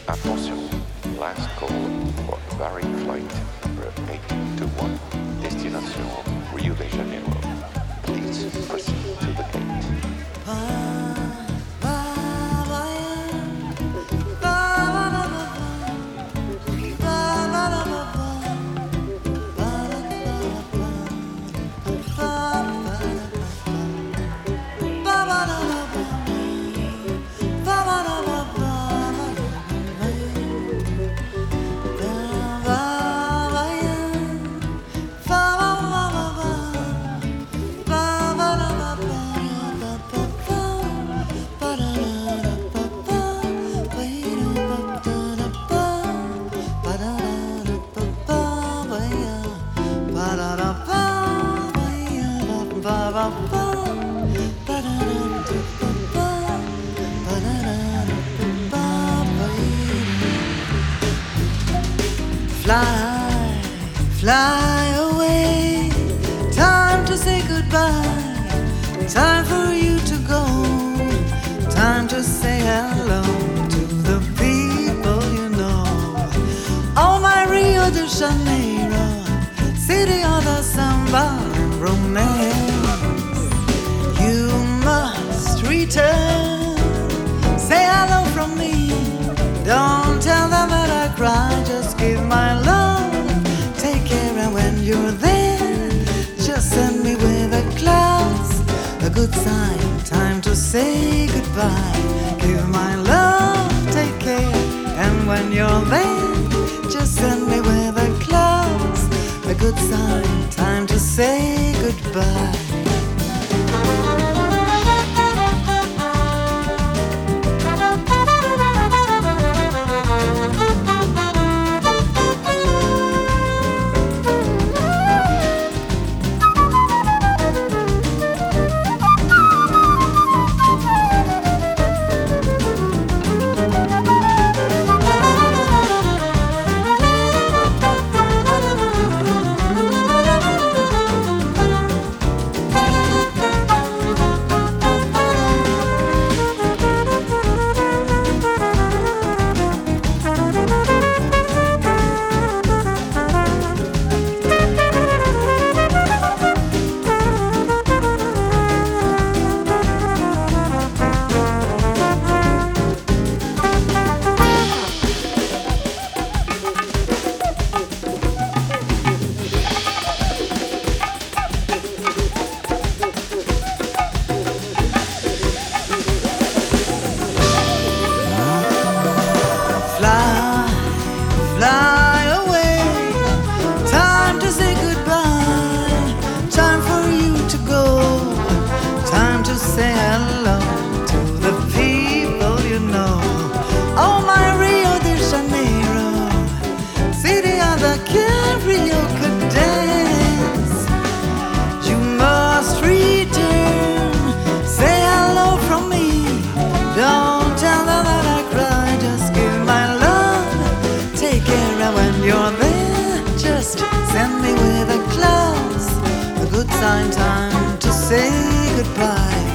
Attention, last call for Varig flight number 821, destination Rio de Janeiro. Please proceed to the gate. Fly, fly away. Time to say goodbye. Time for you to go. Time to say hello to the people you know. Oh, my Rio de Janeiro, city of the samba and romance. You must return. Say hello from me. Don't tell them that I cry. Just give my love. Take care, and when you're there, just send me with the clouds. A good sign. Time to say goodbye. Give my love. Take care, and when you're there, just send me with the clouds. A good sign. Time to say goodbye. Fly away. Time to say goodbye. Time for you to go. Time to say hello to the people you know. Oh, my Rio de Janeiro, city of the karaoke dance. You must return. Say hello from me. Don't tell them that I cry. Just give my love. Take care, and when you're there, just send me with the clouds. A good sign. Time to say goodbye.